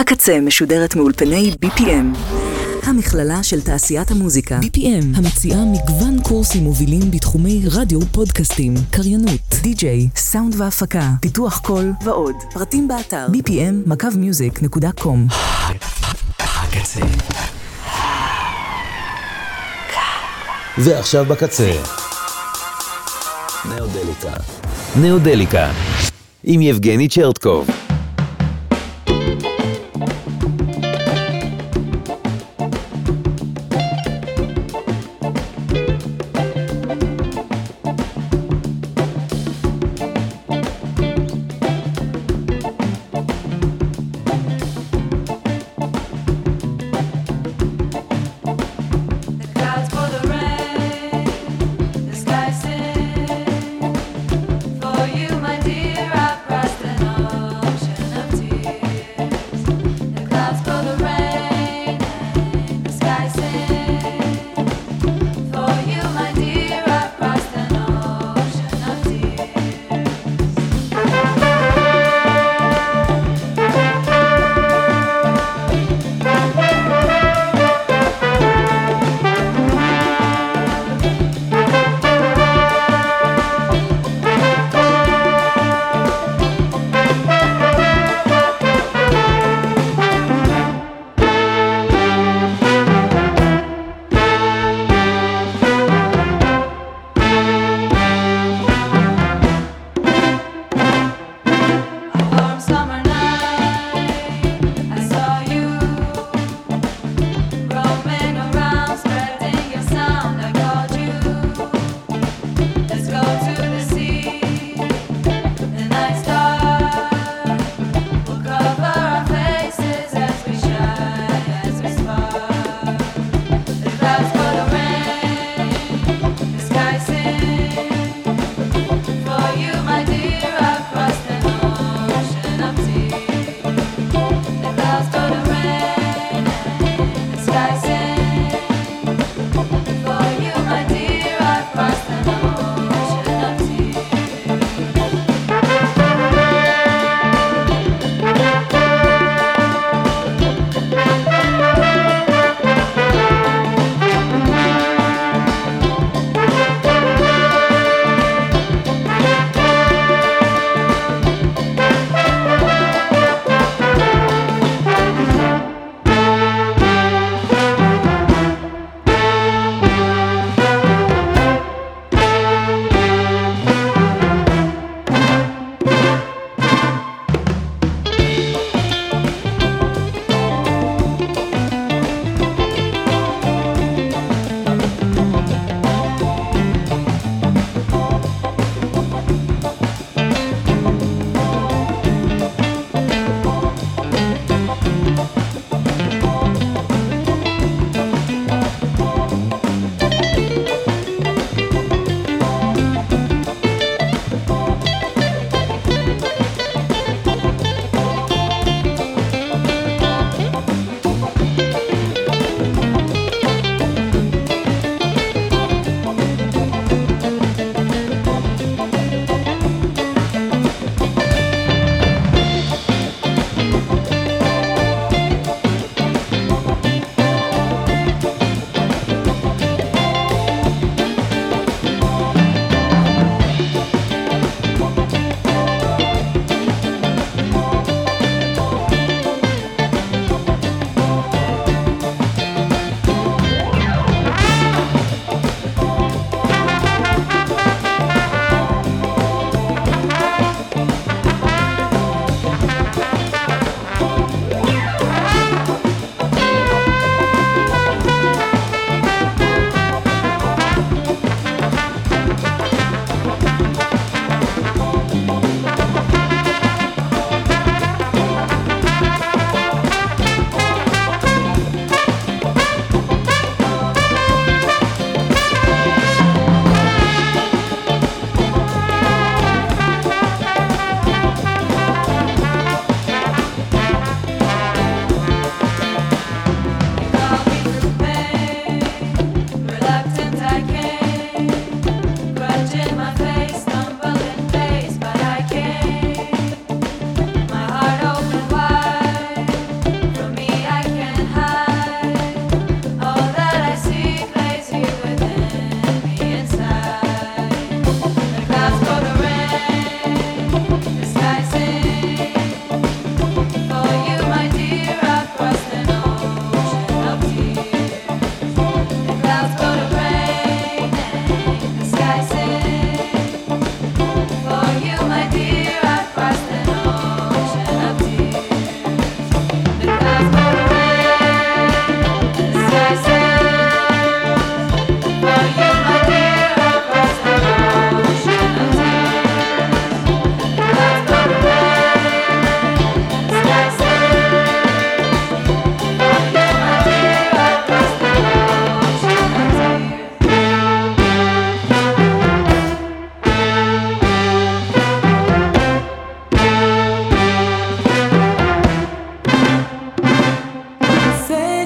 הקצה משודרת מאולפני BPM, המכללה של תעשיית המוזיקה. BPM, המציעה מגוון קורסים מובילים בתחומי רדיו, פודקאסטים, קריינות, די-ג'יי, סאונד והפקה, פיתוח קול ועוד. פרטים באתר bpm.music.com. הקצה. ועכשיו בקצה. נאודליקה. עם יבגני צ'רטקוב.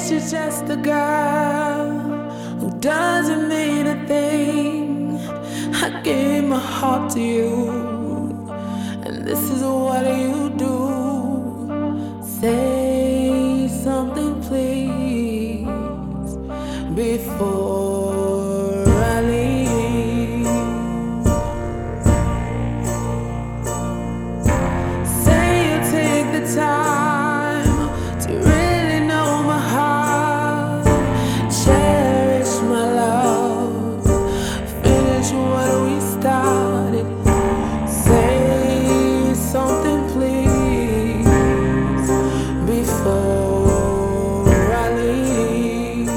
guess you're just a girl who doesn't mean a thing. I gave my heart to you, and this is what you do. Say something, please, before I leave. Say you take the time to really know my heart, cherish my love, finish what we started. Say something, please, before I leave.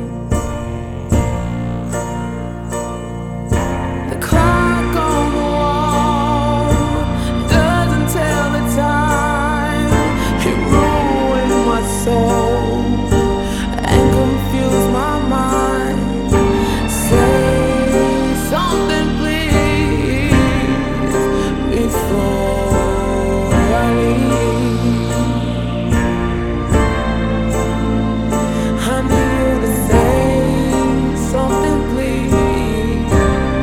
The clock on the wall doesn't tell the time. It ruined my soul and confused my mind. Say something, please, before I leave. I need you to say something, please,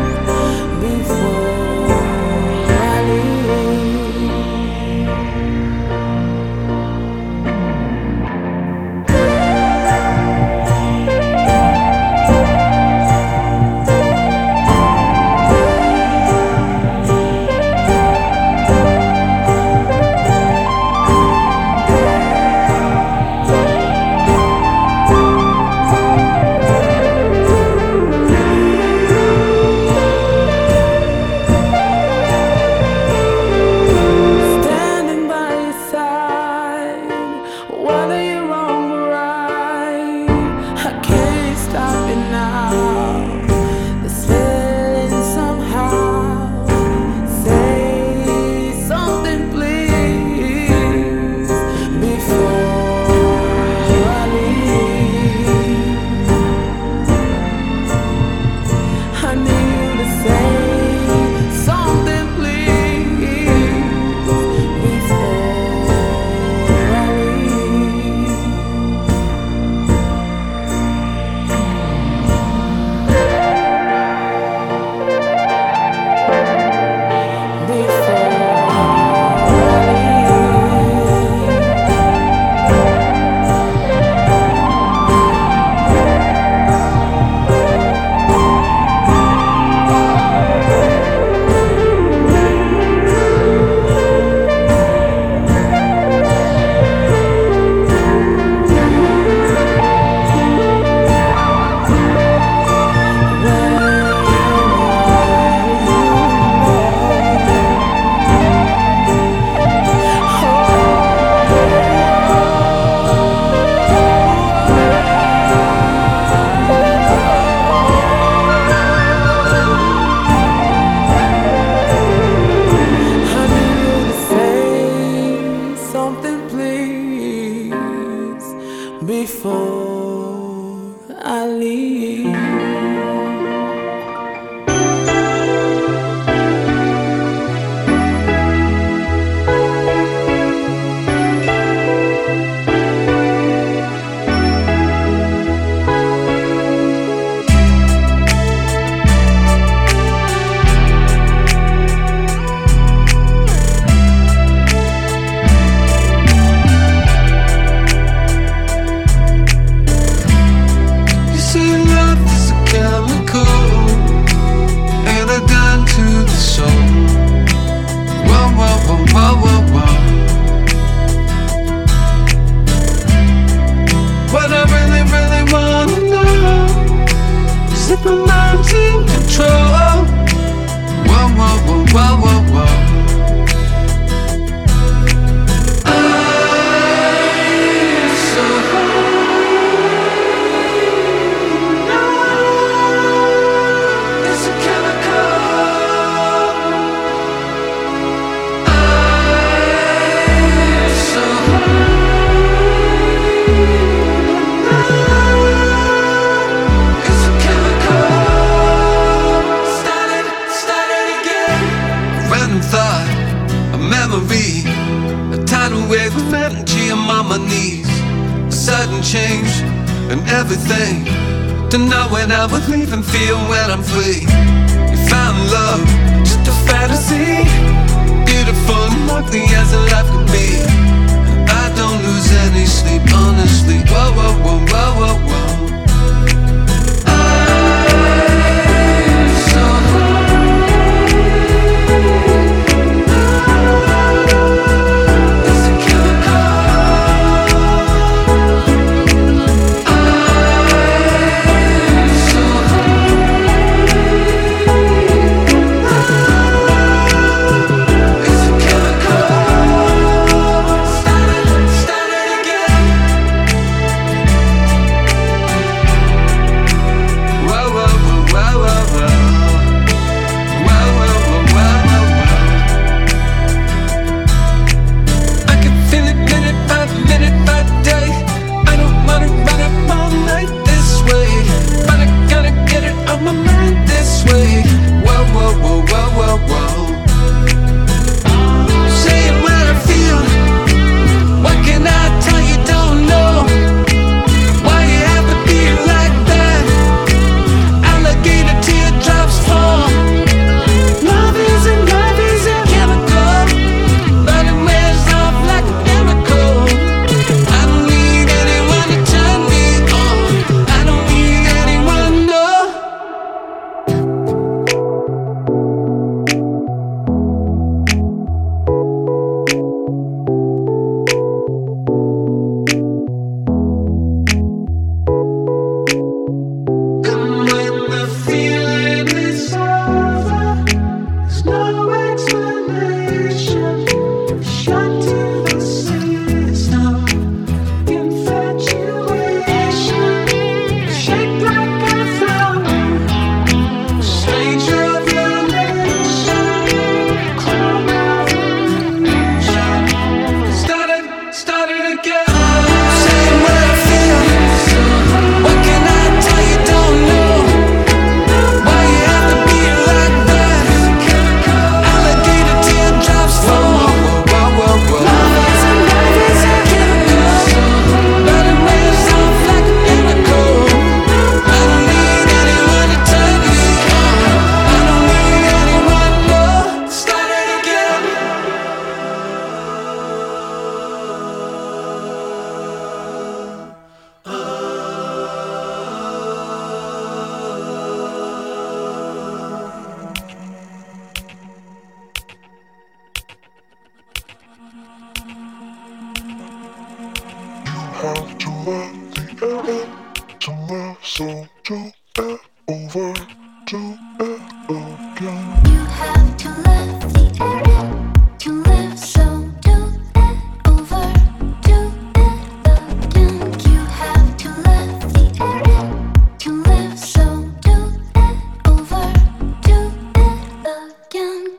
before I leave. Standing by your side, whether you're wrong or right, I can't stop it now. This feeling somehow. Say something, please, before I leave. I need you to say something, please, before I leave. I need you to say something, please, before I leave. You say love is a chemical and a gun to the soul. Whoa, whoa, whoa, whoa, whoa, whoa. What I really, really wanna know is if my mind's in control. Whoa, whoa, whoa, whoa, whoa, whoa. I'm so it's a chemical. I'm so it's a chemical. sudden change and everything. To know when I would leave and feel when I'm free. You found love, just a fantasy, beautiful and ugly as a life could be. I don't lose any sleep, honestly. Whoa, whoa, whoa, whoa, whoa, whoa. Have to let the air to my soul to it over to it again. You have to let the air in to live, so do it over, do it again. You have to let the air in to live, so do it over, do it again.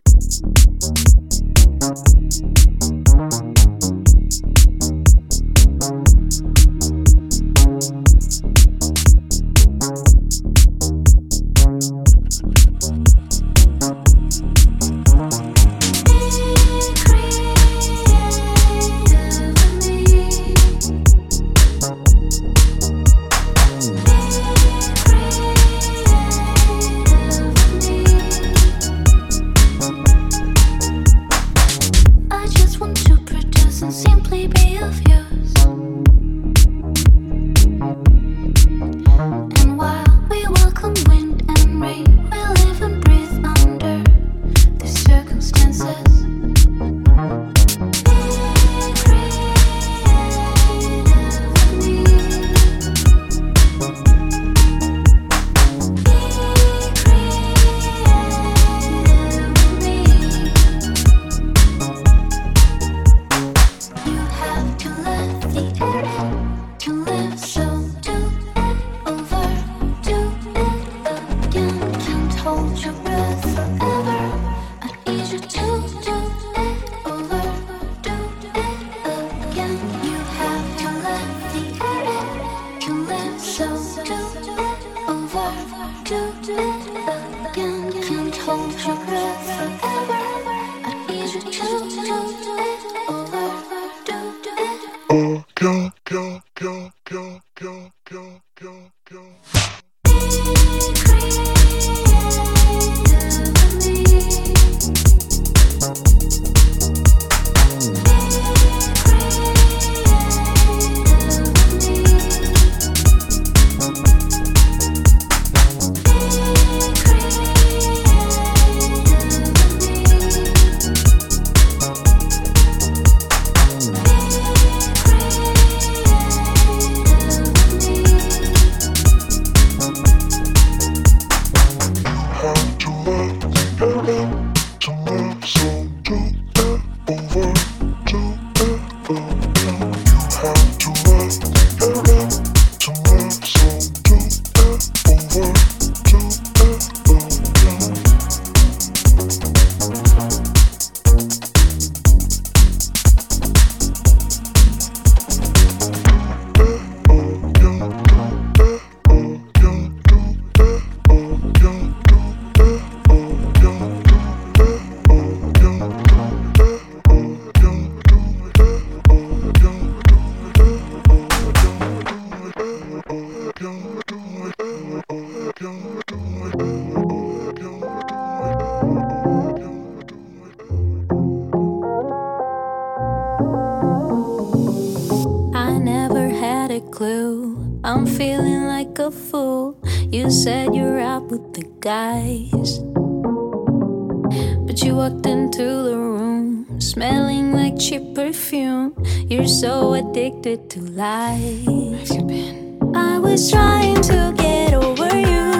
I'm feeling like a fool. You said you're out with the guys, but you walked into the room smelling like cheap perfume. You're so addicted to lies. I was trying to get over you,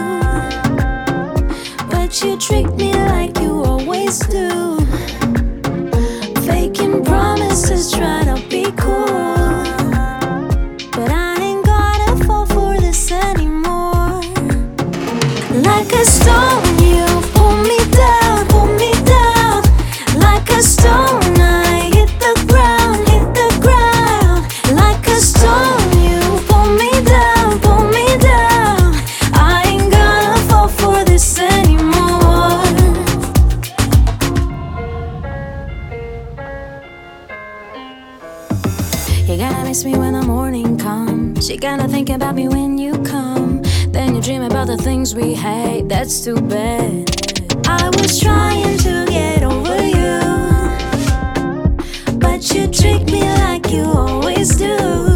but you tricked me like you always do. Faking promises, trying to be cool. Like a stone, you pull me down, like a stone, I hit the ground, like a stone, you pull me down, I ain't gonna fall for this anymore. You gotta miss me when the morning comes, you gotta think about me when you come. Then you dream about the things we hate, that's too bad. I was trying to get over you, but you tricked me like you always do.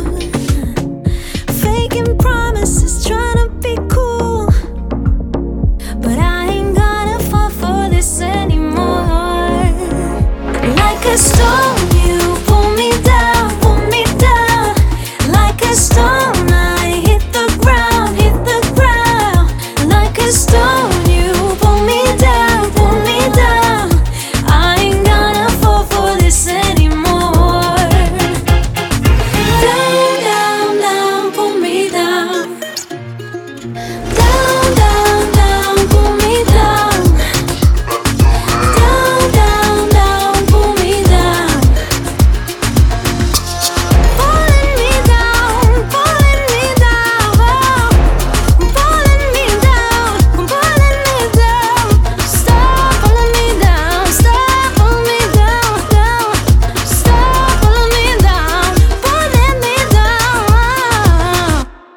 Faking promises, trying to be cool, but I ain't gonna fall for this anymore. Like a stone, you pull me down, like a stone, I hit the ground. Stone, you pull me down, I ain't gonna fall for this anymore. Down, down, down, pull me down. Down, down, down, pull me down. Down, down, down, pull me down. Pulling me down, pulling me down, pulling me down. Stop pulling me down, stop pulling me down, stop pulling me down, pulling me down.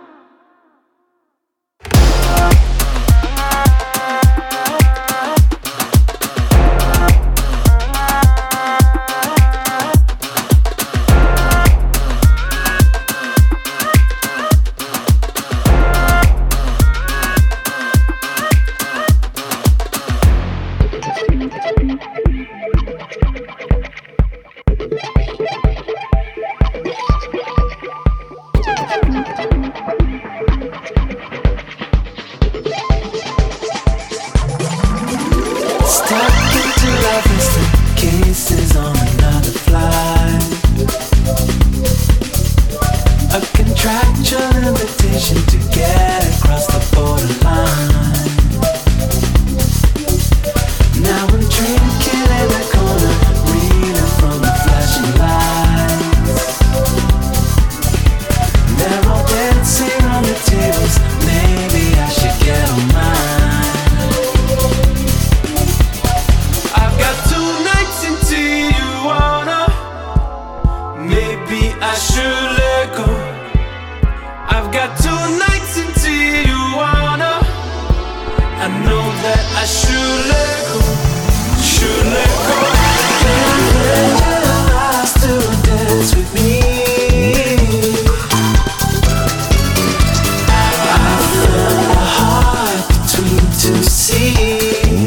Stuck into life, instant kisses on another flight. A contractual invitation to get across the borderline. Now I'm drinking in the corner, reeling from the flashing lights. They're all dancing on the tables, maybe I should get on mine. I should let go. should let go, should let go. Can I still dance with me? I felt my heart between two seas.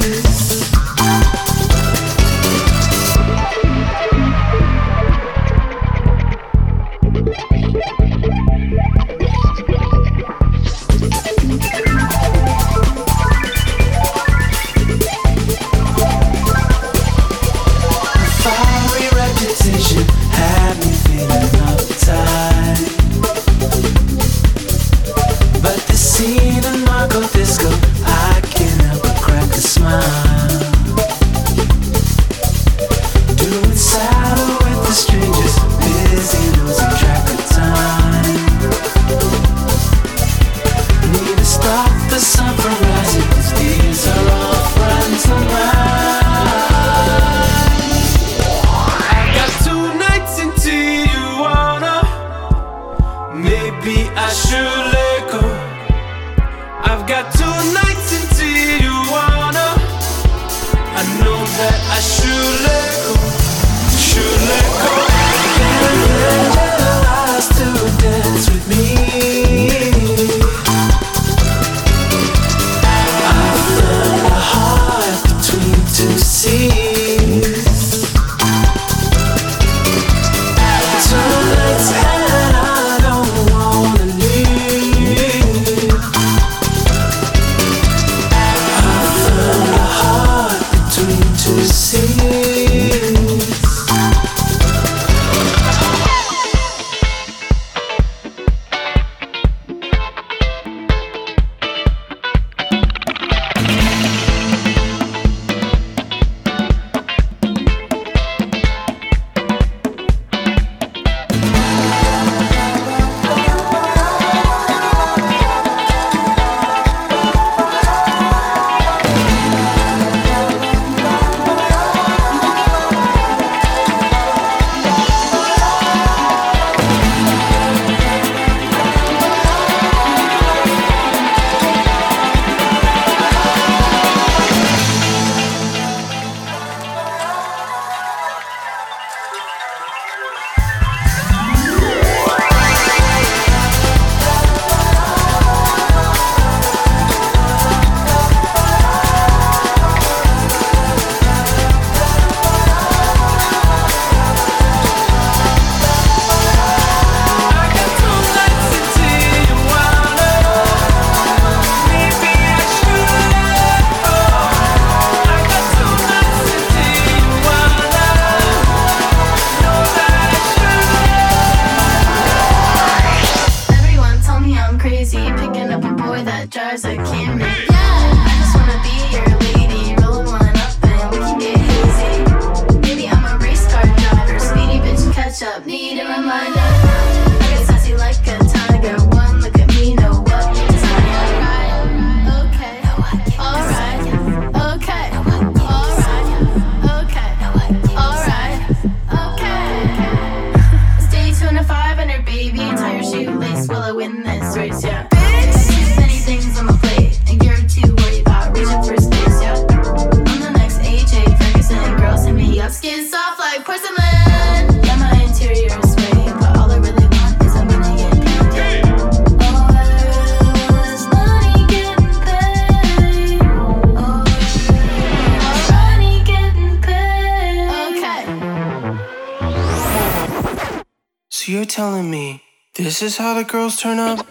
You're telling me this is how the girls turn up?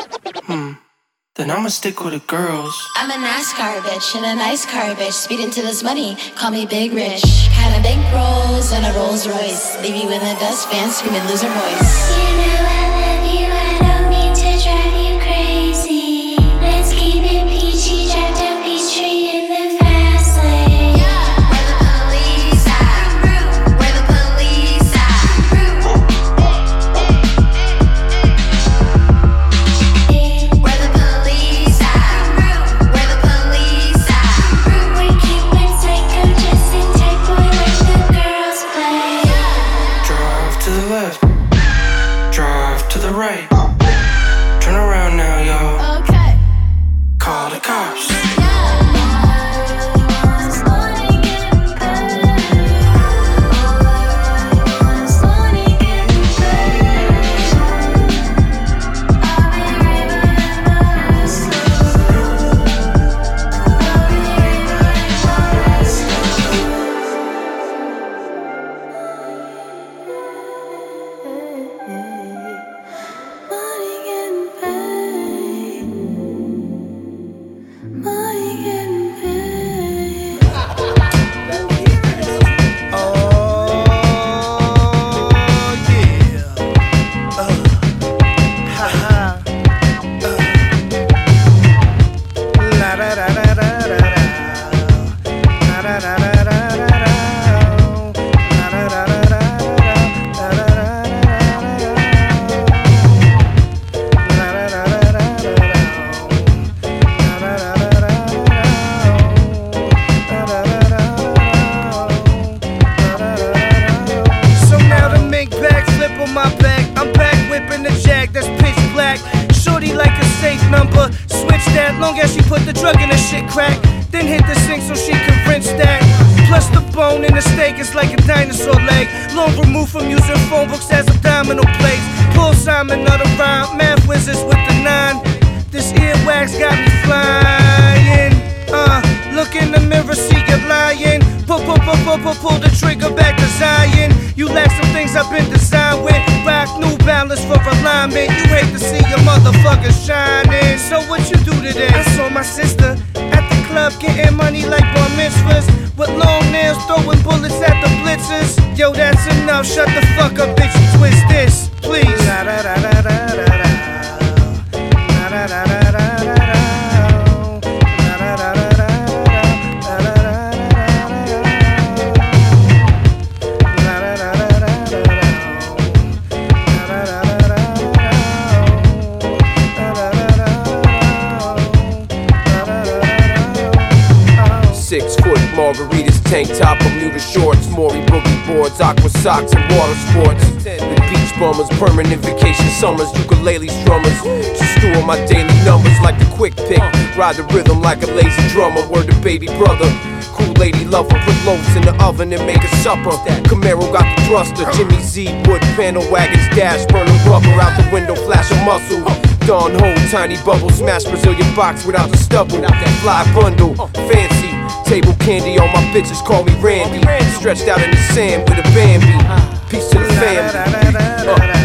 Then I'ma stick with the girls. I'm a NASCAR bitch and a nice car bitch. Speeding to this money, call me Big Rich. Kinda big rolls and a Rolls Royce. Leave you in the dustpan screaming loser voice. You know I love you, I don't mean to drive you crazy. Let's keep it peachy, drive down Peachtree in the fast lane. Where the police at? Where the police at? Where the police at? Where the police at? We keep it psycho, just in type boy, like the girls play. Drive to the left. Drive safe number. Switch that long as she put the drug in her shit crack. Then hit the sink so she could rinse that. Plus the bone in the steak is like a dinosaur leg. Long removed from using phone books as abdominal plates. Paul Simon of the rhyme, math wizards with the 9. This earwax got me flying. Look in the mirror, see you lying. Pull the trigger back to Zion. You lack some things I've been designed with. Rock New Balance for alignment. You hate to see your motherfucker shining. So what you do today? I saw my sister at the club getting money like bar mitzvahs, with long nails throwing bullets at the blitzers. Yo, that's enough, shut the fuck up, bitch, twist this, please. La da da da da da da. La da da da da da da. Margaritas, tank top, Bermuda shorts, Maury boogie boards, aqua socks, and water sports. With beach bummers, permanent vacation summers, ukulele strummers. Just doing my daily numbers like the quick pick. Ride the rhythm like a lazy drummer. Word to baby brother. Cool lady lover, put loaves in the oven and make a supper. Camaro got the thruster, Jimmy Z wood panel wagons dash, burning rubber out the window, flash a muscle. Dawn hold, tiny bubble, smash Brazilian box without the stubble. Fly bundle, fancy. Table candy, all my bitches call me Randy. Stretched out in the sand with a Bambi. Peace to the family.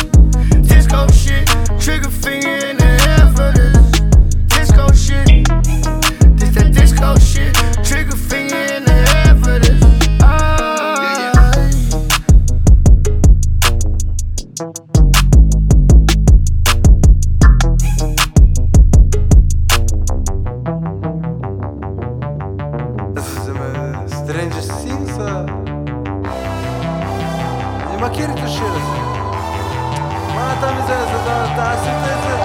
Disco shit, trigger finger in the air for this. Disco shit. מכיר את השיר הזה. מה אתה מזה? אתה עשית את זה?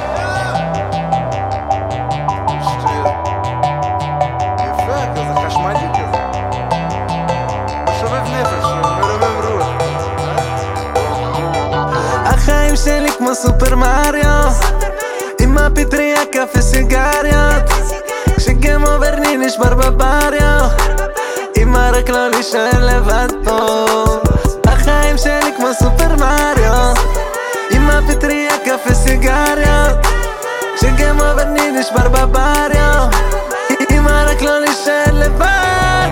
שטויות. יפה, כזה חשמלי כזה. משובב נפש, מרובב רוח. החיים שלי כמו סופר מריו, עם הפטריה קפה סיגריות, כשגיים עוברני נשבר בבריו, אמא רק לא להישאר לבד פה. החיים שלי כמו סופר מריו, עם הפטריה קפה סיגריות, כשגיים עוברני נשבר בבריו, אמא רק לא להישאר לבד.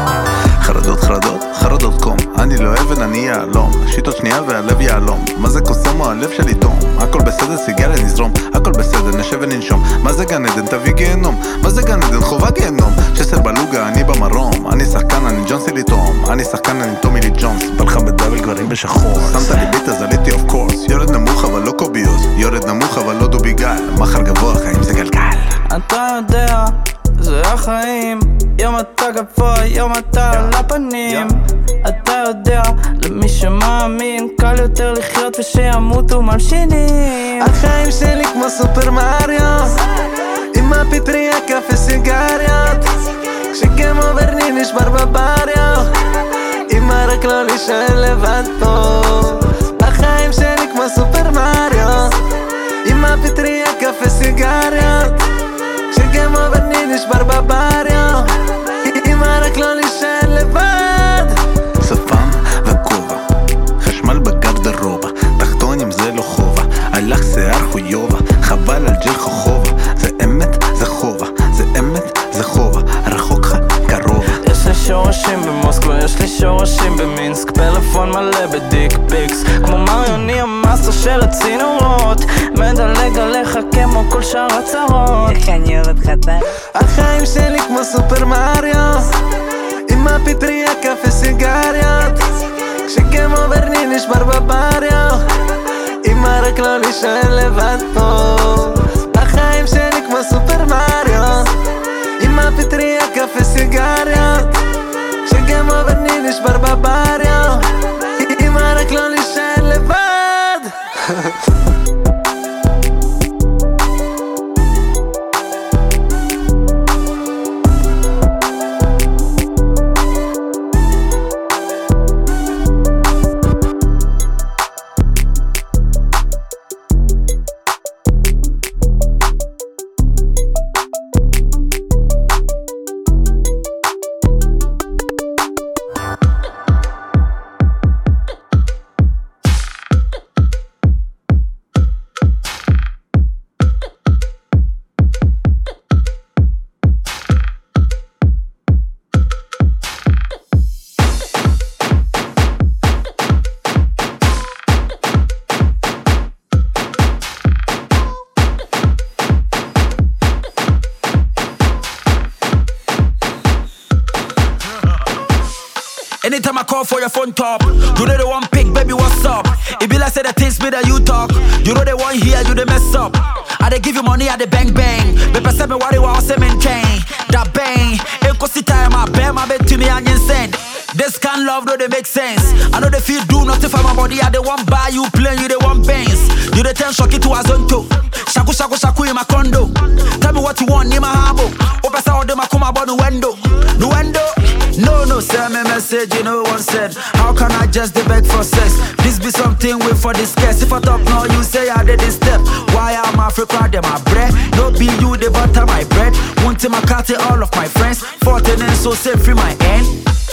חרדות קום, אני לא אבן, אני יעלום, שיטות שנייה והלב יעלום, מה זה קוסם או הלב שלי תום, הכל בסדר, סיגריה נזרום, הכל בסדר, נשב וננשום, מה זה גן עדן, תביא גיהנום, מה זה גן עדן, חובה גיהנום, שסר בלוגה, אני במרום, אני שחקן, אני ג'ונסי לי תום, אני שחקן, אני טומי לי ג'ונס, בלך בדבל גברים בשחור, שמת לי ביט אז עליתי אוף קורס, יורד נמוך אבל לא קוביוס, יורד נמוך אבל לא דוביגל, מחר גבוה, חיים זה גלגל. אתה יודע, זה החיים, יום אתה גבוה, יום אתה על הפנים. אתה יודע, למי שמאמין, קל יותר לחיות ושימותו מלשינים. החיים שלי כמו סופר מריו, עם הפטריה קפה סיגריות, כשגיים עוברני נשבר בבריו, אמא רק לא להישאר לבד פה. החיים שלי כמו סופר מריו, עם הפטריה קפה סיגריות, כשגיים עוברני נשבר בבריו, אמא רק לא להישאר לבד. שפם וכובע, חשמל בגרדרובה, תחתונים זה לא חובה, הלך שיער חויובה, חבל על ג'ל חובה, זה אמת זה חובה, זה אמת זה חובה, רחוק לך קרוב. יש לי שורשים במוסקו, יש לי שורשים במינסק, פלאפון מלא בדיק פיקס, כמו מריוני המאסטר של הצינורות, מדלג עליך כמו כל שאר הצרות. איך אני אוהבת חתן. החיים שלי כמו סופר מריו, עם הפטריה קפה סיגריות, כשגיים עוברני נשבר בבריו, אמא רק לא להישאר לבד פה. החיים שלי כמו סופר מריו, עם הפטריה קפה סיגריות, כשגיים עוברני נשבר בבריו, אמא רק לא להישאר לבד. Anytime I call for your phone top, you know the one pick, baby, what's up? It be like say the things me that you talk, you know the one here, you the mess up. I dey give you money, I dey bang bang. Baby say me worry what I say maintain. That bang, eko si time I bear my bed to me and send. This kind love no they make sense. I know they feel do nothing for my body. I dey want buy you plane, you dey want Benz. You dey turn shocky to a zonto. Shaku shaku shaku in my condo. Tell me what you want in my habo. Open sa ode ma come about the window. The window. No, send me message, you know one said. How can I just beg for sex? This be something with for this case. If I talk now, you say I did this step. Why am Africa, them my bread? No be you, the butter my bread. Want my cat, all of my friends. 14 and so safe free my end.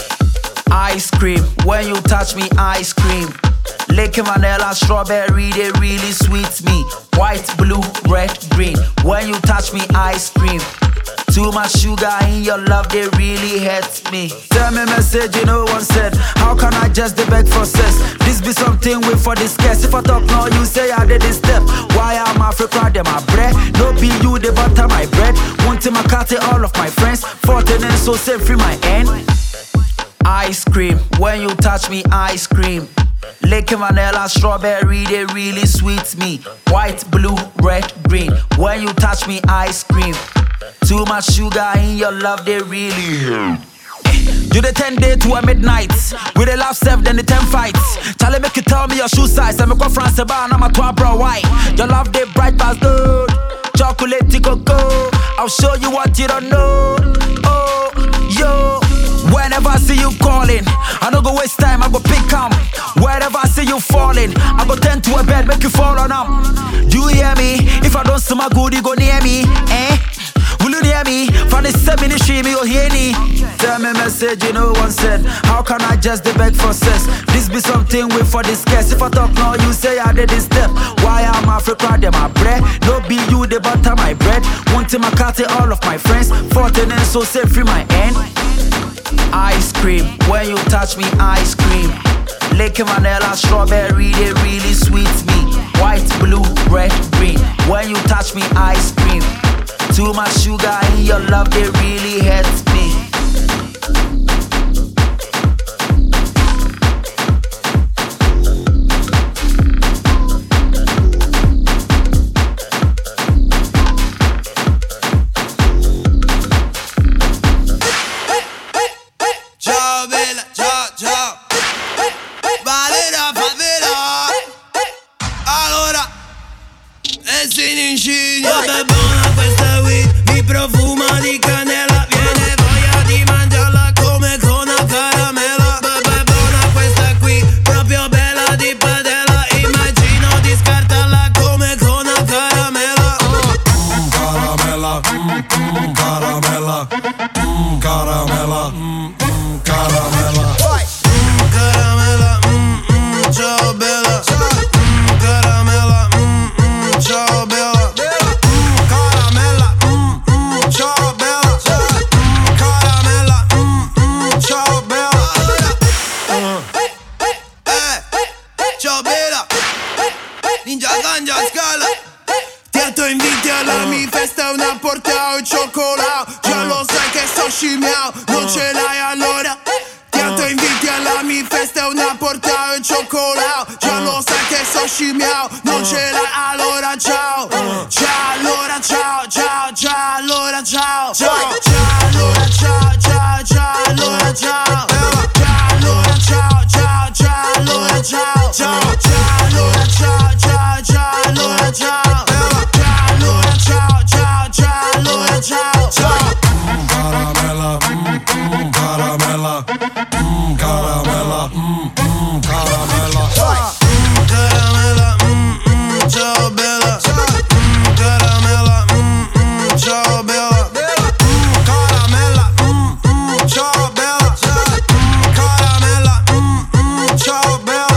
Ice cream, when you touch me, ice cream. Liquor, vanilla, strawberry, they really sweet me. White, blue, red, green. When you touch me, ice cream. Too much sugar in your love, they really hurt me. Tell me message, you know one said. How can I just beg for sex? This be something with for this case. If I talk now, you say I did this step. Why am Africa, them my bread? No be you, the butter my bread. Want my cat, all of my friends. 14 and so safe free my end. Ice cream, when you touch me, ice cream. Liquor, vanilla, strawberry, they really sweet me. White, blue, red, green. When you touch me, ice cream. Too much sugar in your love, they really You the 10 day to a midnight. We the laugh 7 then the 10 fights. Charlie make you tell me your shoe size. I make go France bar, I'm a 12 bro white. Your love they bright past good. Chocolate cocoa. I'll show you what you don't know. Oh, yo. Whenever I see you calling, I don't go waste time, I go pick 'em. Wherever I see you falling, I go tend to a bed, make you fall on 'em. Do you hear me? If I don't see my good, you go near me, eh? Will you hear me? For the 7 stream, you'll hear me. Tell me message, you know one said. How can I just beg for sex? This be something with for this guest. If I talk now, you say I did this step. Why am I Africa, them my bread? No be you, the butter my bread. Wanting my cat, all of my friends. 14 and so say free my end. Ice cream, when you touch me, ice cream. Liquor vanilla, strawberry, they really sweet me. White, blue, red, green. When you touch me, ice cream. Too much sugar in your love, they really hurts me. Ciao bella, ciao ciao. Valera, favela. Allora, e si inciglia. Vabbè buona questa weed, mi profuma di cannella. Viene voglia di mangiarla come con una caramella. Vabbè buona questa qui, proprio bella di padella. Immagino di scartarla come con una caramella. Caramella, caramella, caramella, caramella. Caramella, ciao bella. Caramella, ciao bella. Caramella, ciao bella. Caramella, ciao bella. Ciao bella. Ninja ganja scala. Tieto inviti alla mia festa, una porta o cioccolato. Già lo sai che sto scimmiao, non ce l'hai allora. Tieto inviti alla mia festa, una porta o cioccolato. Già lo sai che sto scimmiao, non ce l'hai allora ciao. Ciao allora ciao, ciao, ciao allora ciao. Ciao, ciao allora ciao, ciao, ciao allora ciao. Ciao allora ciao, ciao, ciao allora ciao. Ciao, ciao allora ciao, ciao, ciao allora ciao. Ciao allora ciao, ciao, ciao allora ciao. Ciao. Caramella, caramella, caramella, caramella. Caramella, ciao bella. Caramella, ciao bella. Caramella, ciao bella. Caramella, ciao bella.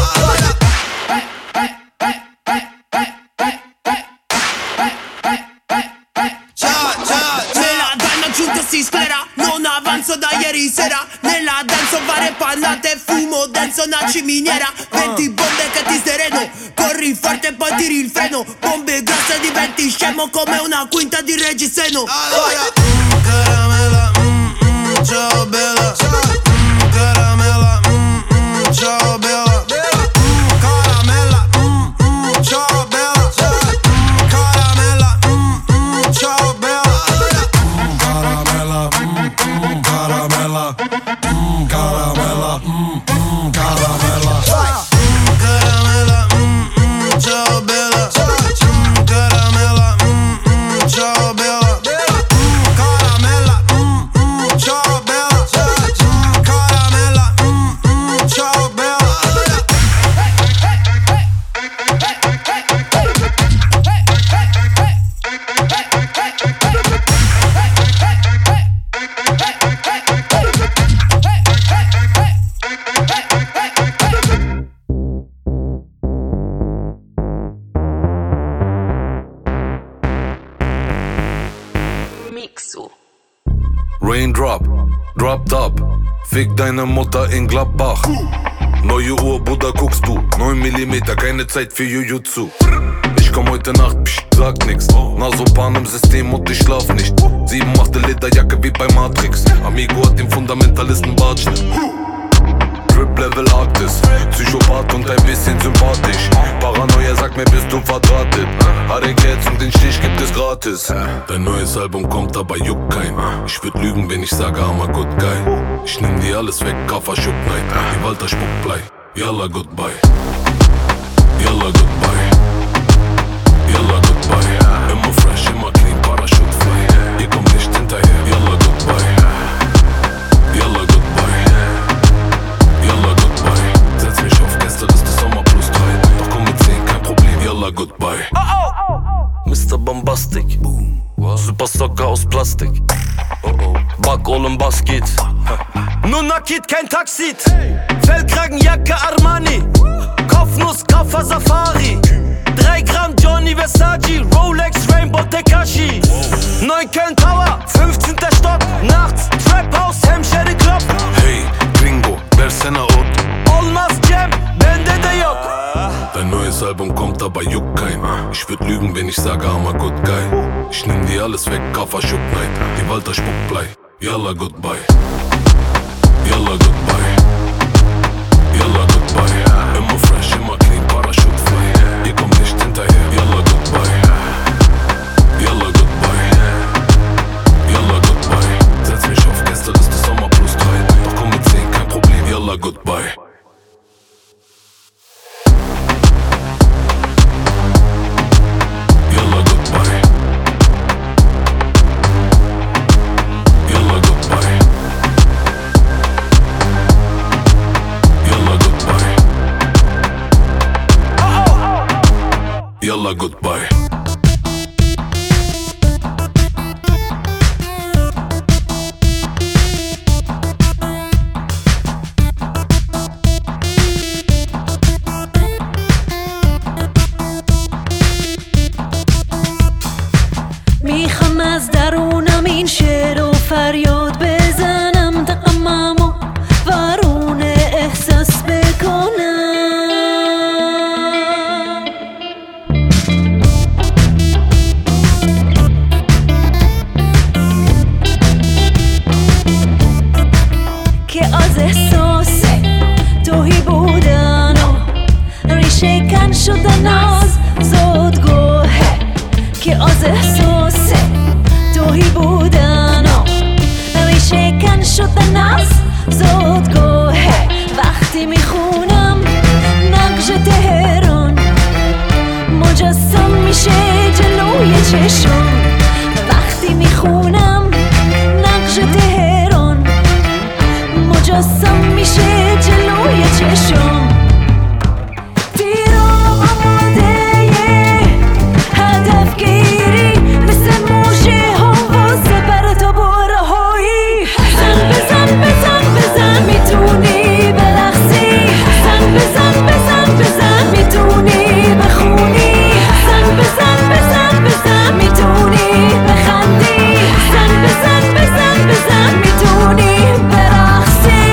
Ciao, ciao, nella danna giunta si sclera. Non avanzo da ieri sera. Nella danza varie pallate. Fumo denso una ciminiera. 20 bombe che ti sereno. Corri forte e poi tiri il freno. Bombe grosse diventi scemo come una quinta di Reggiseno. Allora, caramella, ciao bella. Caramella, ciao bella. Caramella, ciao bella. Caramella, ciao bella. Caramella, caramella, caramella, caramella. Caramella, ciao bella. Caramella, ciao bella. Caramella, ciao bella. Caramella, ciao bella. Raindrop, drop top, fick deine Mutter in Gladbach. Neue Uhr, Bruder, guckst du, 9 mm, keine Zeit für Jujutsu. Ich komm heute Nacht, psch, sag nix. Nasopan im System und ich schlaf nicht. 7 machte Lederjacke wie bei Matrix. Amigo hat den Fundamentalisten Bartschnitt. Drip Level Arktis. Psychopath und ein bisschen sympathisch. Paranoia sagt mir, bist du verdrahtet. Harry Geld und den Stich gibt es gratis. Dein neues Album kommt, aber juckt kein. Ich würd lügen, wenn ich sage, I'm a good guy. Ich nehm dir alles weg, Kaffer Schuck Night. Die Walter Spuckblei, yalla goodbye. Yalla goodbye. Yalla goodbye. Immer fresh, immer clean, Parachute fly. Ihr kommt nicht hinterher, yalla goodbye. Yalla goodbye. Yalla goodbye. Setz mich auf Gästeliste Sommer plus 3. Doch komm mit 10, kein Problem, yalla goodbye. Mr. Bombastic, Super Socker aus Plastik. Back Olem Basket. Nur Nakid, kein Taxit. Fellkragenjacke Armani. Kopfnuss, Kaffer Safari. 3 Gramm Johnny Versace. Rolex, Rainbow Tekashi. 9 Köln Tower, 15. Stock. Nachts, Trap House, Hemşehri Club. Hey, Gringo, versene Ot. Olmaz Cem, bende de yok. Dein neues Album kommt, aber juckt kein. Ich würd lügen, wenn ich sage, I'm a good guy. Ich nehm dir alles weg, Kaffer Schuck Night. Die Walter Spuckblei, yalla goodbye. Yalla goodbye. Yalla goodbye. Immer fresh, immer clean, Parachute fly. Ihr kommt nicht hinterher, yalla goodbye. Yalla goodbye. Yalla goodbye. Setz mich auf Gästeliste Sommer plus 3. Doch komm mit 10, kein Problem, yalla goodbye. Yalla goodbye. میخوام از درونم این شعر و فریاد بزنم تقمم و وارون احساس بکنم که از احساس توهی بودن و ریشه کن شدن از زادگاهه که از احساس توهی بودن و ریشه کن شدن از زادگاهه وقتی میخونم نقش تهران مجسم میشه جلوی چشم وقتی میخونم نقش تهران مجسم میشه جلوی چشم دیرم آماده هدف گیری مثل موشه ها واسه بر تو برهایی زن بزن بزن بزن میتونی برقصی زن بزن بزن بزن میتونی بخونی زن بزن بزن بزن میتونی بخندی زن بزن بزن بزن میتونی برقصی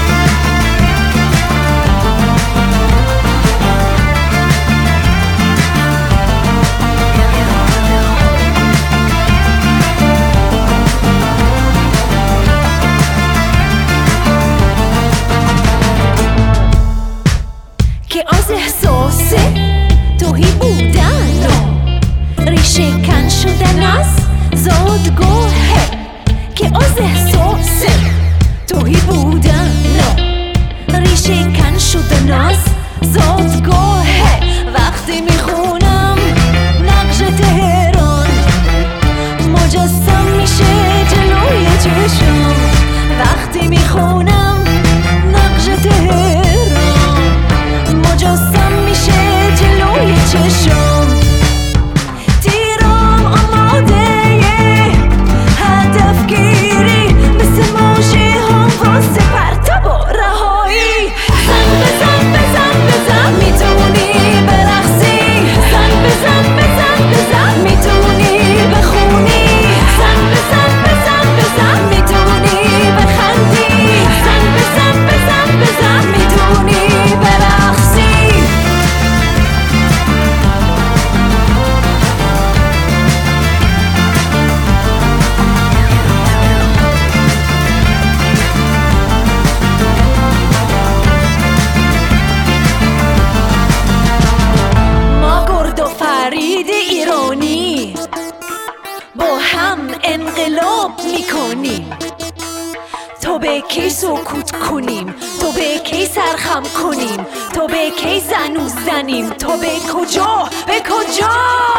که از احساس توهی بودن و ریشه کن شدن از زادگاهه که از احساس توهی بودن و ریشه کن شدن از زادگاهه وقتی میخونم نقش تهران مجسم میشه جلوی چشم وقتی میخونم نقش تهران مجسم میشه جلوی چشم تیرم آماده هدف گیری مثل موشه ها واسه پرتاب و رهایی زن بزن بزن بزن میتونی برقصی زن بزن بزن بزن میتونی بخونی زن بزن بزن بزن میتونی بخندی زن تو به کی سکوت کنیم تو به کی سرخم کنیم تو به کی زنو زنیم تو به کجا به کجا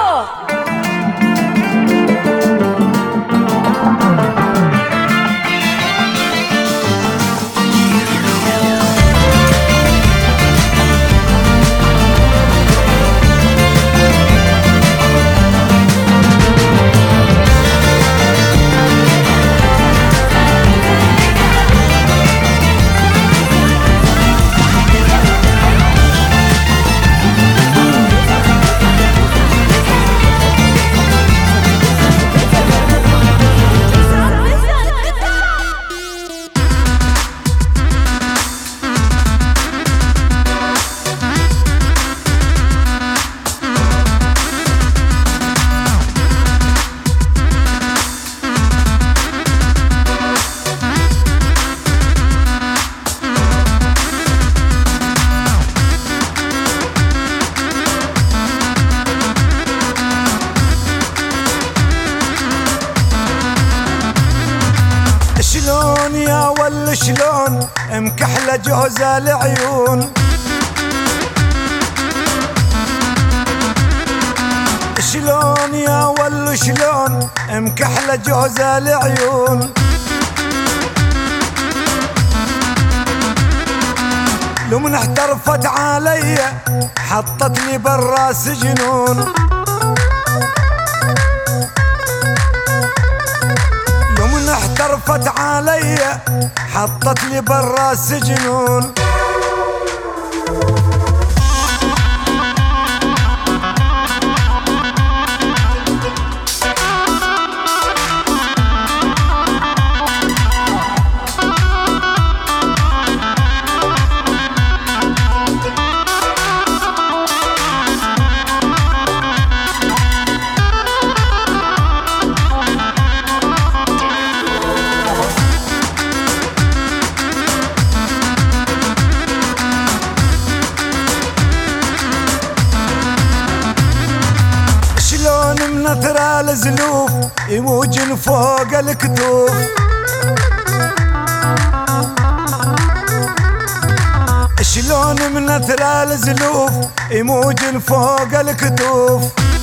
شلون يا ول شلون مكحلة جوز العيون شلون يا ول شلون مكحلة جوز العيون لو من احترفت علي حطتني بالراس جنون احترفت علي حطت لي بالراس جنون نثر الزلوف يموج فوق الكتوف شلون منثر الزلوف يموج فوق الكتوف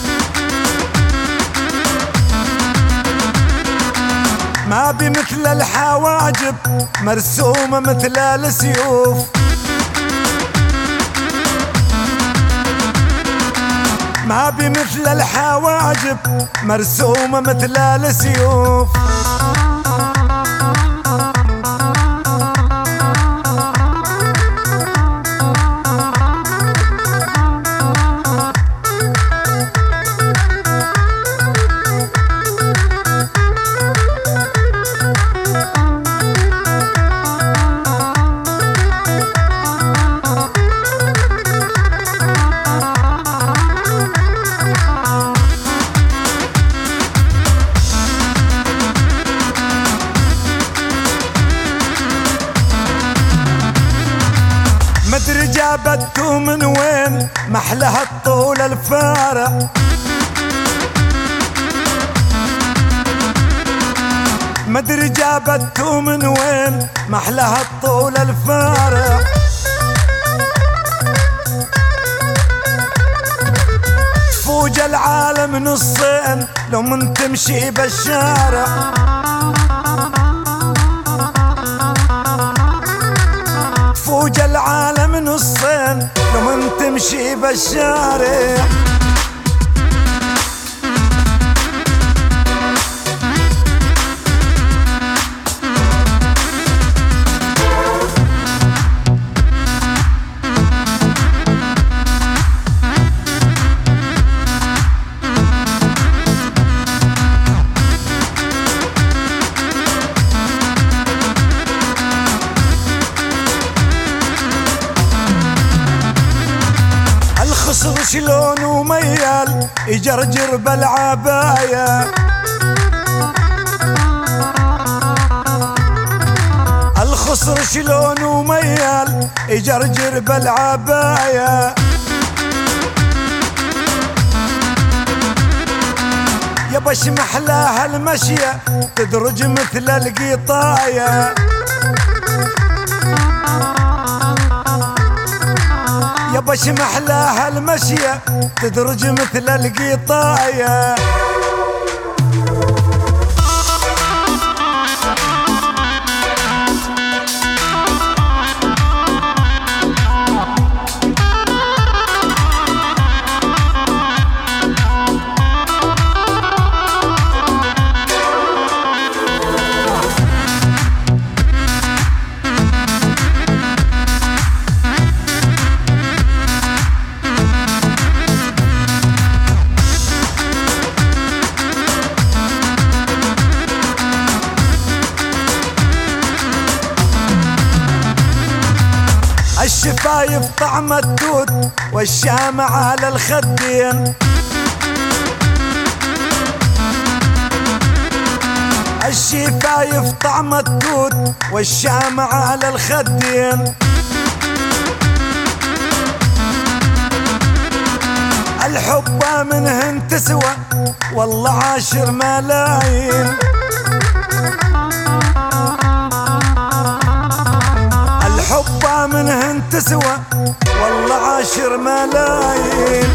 ما بي مثل الحواجب مرسومة مثل السيوف ما بي مثل الحواجب مرسومة مثل السيوف مدري جابتكم من وين محلها الطول الفارع مدري جابتكم من وين محلها الطول الفارع تفوج العالم نصين لو من تمشي بالشارع تفوج العالم نصين لو من تمشي بالشارع الخصر شلونه ميال يجرجر بالعباية الخصر شلونه ميال يجرجر بالعباية يا باش محلاها المشية تدرج مثل القطاية يا باش محلاها المشية تدرج مثل القطاية الشفايف طعم التوت والشامع على الخدين الشفايف طعم التوت والشامع على الخدين الحب منهن تسوى والله 10 ملايين الحب منهن تسوى والله 10 ملايين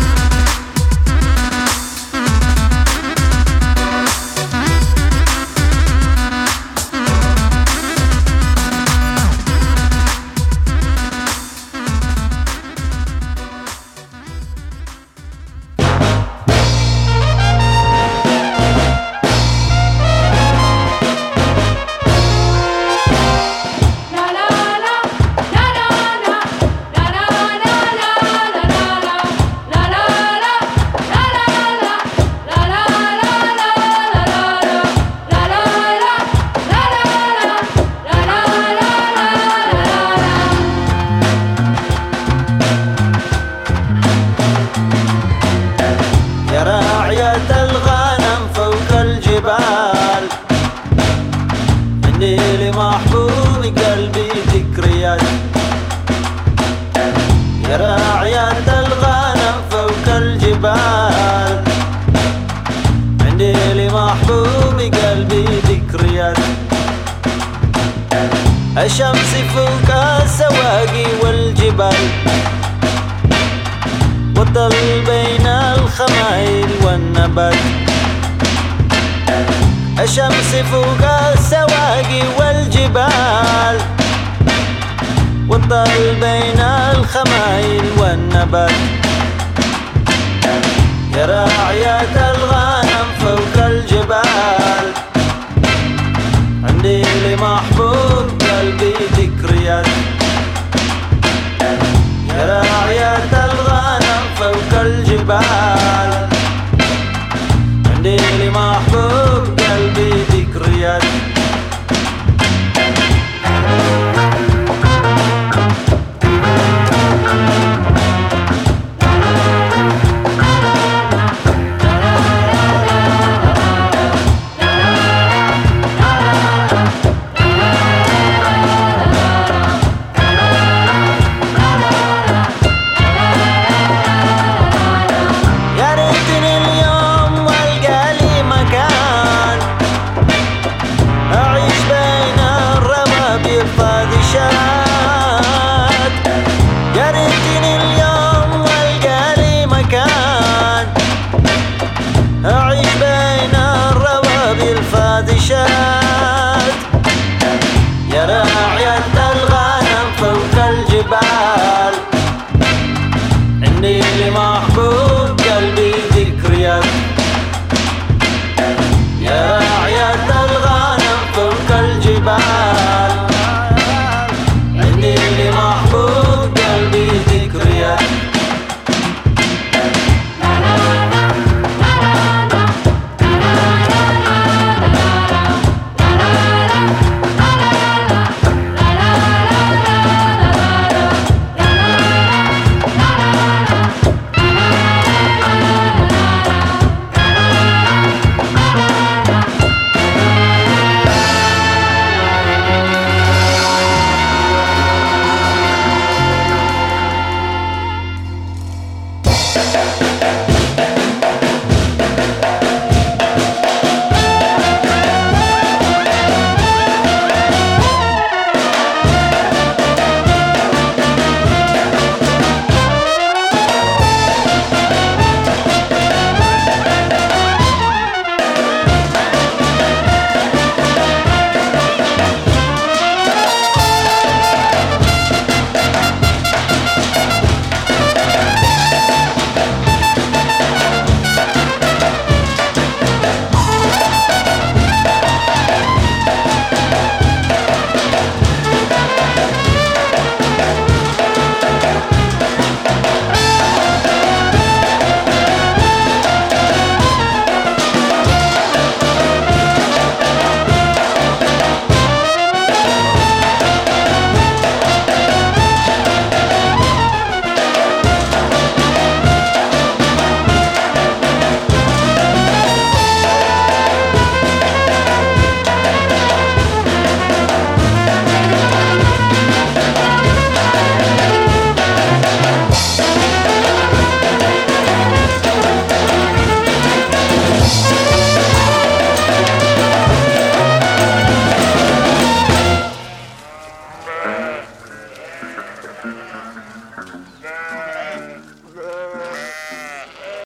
الشمس فوق السواقي والجبال والظل بين الخمايل والنبات الشمس فوق السواقي والجبال والظل بين الخمايل والنبات يا راعية الغنم فوق الجبال عندي لمحبوب قلبي ذكريات